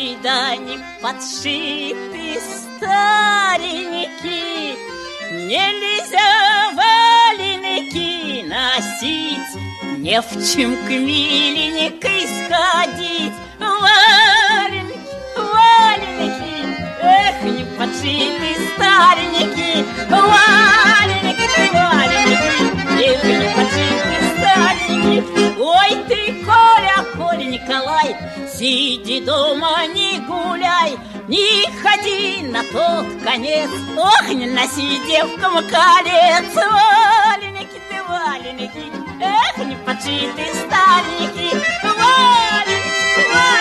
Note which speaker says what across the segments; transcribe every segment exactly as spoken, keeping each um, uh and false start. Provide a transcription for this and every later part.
Speaker 1: Ой, да не подшиты старенькие, нельзя валенки носить, не в чем к миленькой сходить. Валенки, валенки, эх, не подшиты старенькие, валенки, валенки, эх, не подшиты старенькие. Ой ты, Коля, Коля Николай, сиди дома, не гуляй, не ходи на тот конец, ох, не носи девкам колец. Валеники ты, валеники, эх, не подшиты старенькие, валеники,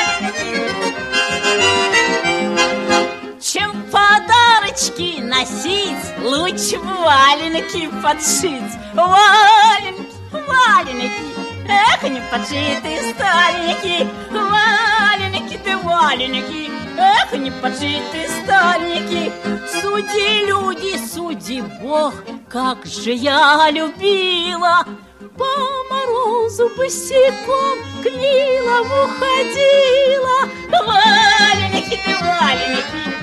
Speaker 1: валеники. Чем подарочки носить, лучше валенки подшить. Валенки, валеники, эх, не подшиты старенькие, валеники ты, валеники, эх, не подшиты старенькие. Суди, люди, суди, Бог, как же я любила по морозу босиком к Нилову ходила. Валеники ты, валеники,